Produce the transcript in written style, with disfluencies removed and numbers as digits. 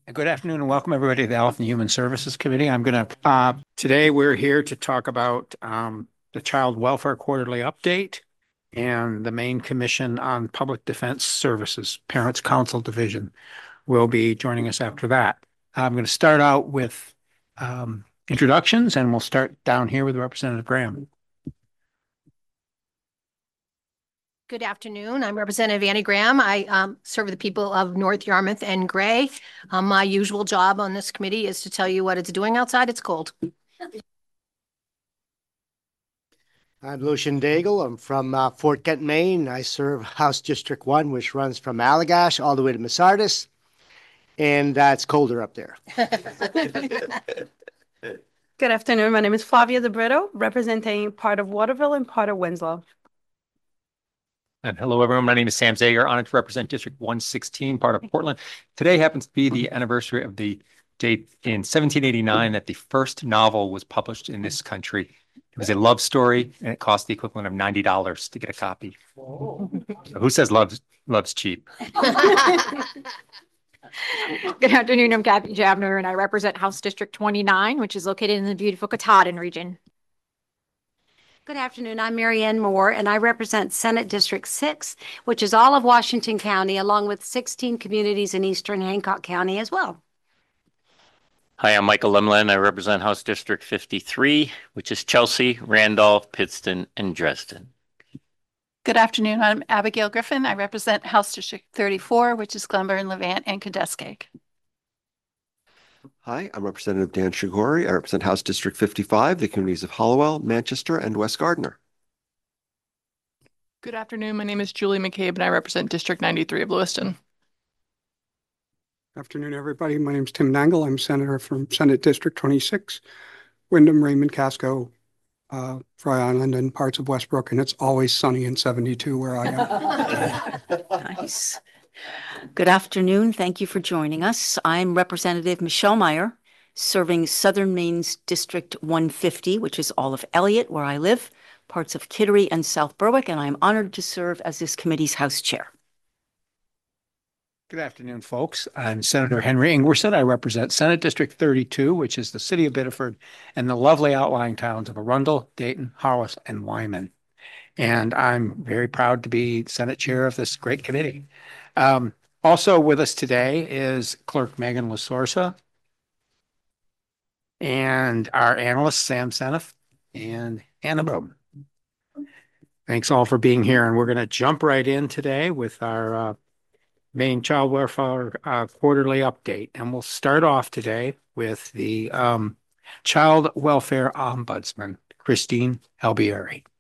Good afternoon and welcome everybody to the Health and Human Services Committee. Today we're here to talk about the Child Welfare Quarterly Update and the Maine Commission on Public Defense Services, Parents Council Division will be joining us after that. I'm going to start out with introductions and we'll start down here with Representative Graham. Good afternoon. I'm Representative Annie Graham. I serve the people of North Yarmouth and Gray. My usual job on this committee is to tell you what it's doing outside. It's cold. I'm Lucian Daigle. I'm from Fort Kent, Maine. I serve House District 1, which runs from Allagash all the way to Masardis. And it's colder up there. Good afternoon. My name is Flavia DeBrito, representing part of Waterville and part of Winslow. And hello, everyone. My name is Sam Zager, honored to represent District 116, part of Portland. Today happens to be the anniversary of the date in 1789 that the first novel was published in this country. It was a love story, and it cost the equivalent of $90 to get a copy. So who says love's cheap? Good afternoon. I'm Kathy Javner, and I represent House District 29, which is located in the beautiful Katahdin region. Good afternoon. I'm Marianne Moore, and I represent Senate District 6, which is all of Washington County, along with 16 communities in eastern Hancock County as well. Hi, I'm Michael Lemlin. I represent House District 53, which is Chelsea, Randolph, Pittston, and Dresden. Good afternoon. I'm Abigail Griffin. I represent House District 34, which is Glenburn, Levant, and Kenduskeag. Hi, I'm Representative Dan Shigori. I represent House District 55, the communities of Hollowell, Manchester, and West Gardner. Good afternoon. My name is Julie McCabe, and I represent District 93 of Lewiston. Afternoon, everybody. My name is Tim Nangle. I'm Senator from Senate District 26, Windham, Raymond, Casco, Fry Island, and parts of Westbrook, and it's always sunny in 72 where I am. Nice. Good afternoon. Thank you for joining us. I'm Representative Michelle Meyer, serving Southern Maine's District 150, which is all of Elliott, where I live, parts of Kittery and South Berwick, and I'm honored to serve as this committee's House Chair. Good afternoon, folks. I'm Senator Henry Ingwerson. I represent Senate District 32, which is the city of Biddeford and the lovely outlying towns of Arundel, Dayton, Hollis, and Wyman. And I'm very proud to be Senate Chair of this great committee. Also with us today is Clerk Megan Lasorsa and our analyst, Sam Seneff and Anna Bowman. Thanks all for being here. And we're going to jump right in today with our Maine Child Welfare Quarterly Update. And we'll start off today with the Child Welfare Ombudsman, Christine Albieri.